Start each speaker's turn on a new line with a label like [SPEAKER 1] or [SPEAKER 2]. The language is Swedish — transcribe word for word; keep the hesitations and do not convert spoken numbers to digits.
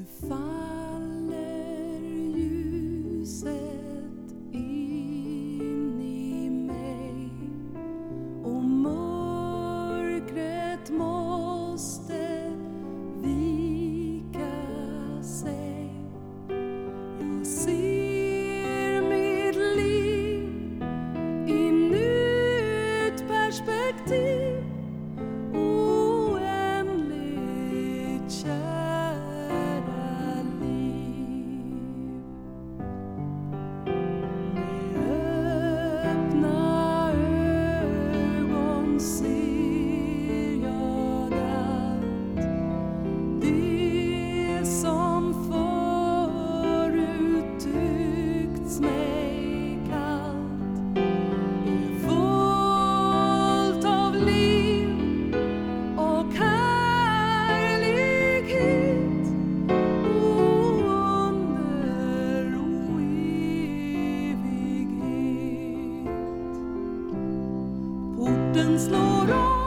[SPEAKER 1] faller ljuset in i mig och mörkret måste vika sig. Jag ser mitt liv i nytt perspektiv, oändligt kära liv. Med öppna ögon ser jag allt det som förut tyckts mig kallt är fullt av liv och härlighet och under och evighet. Porten slår om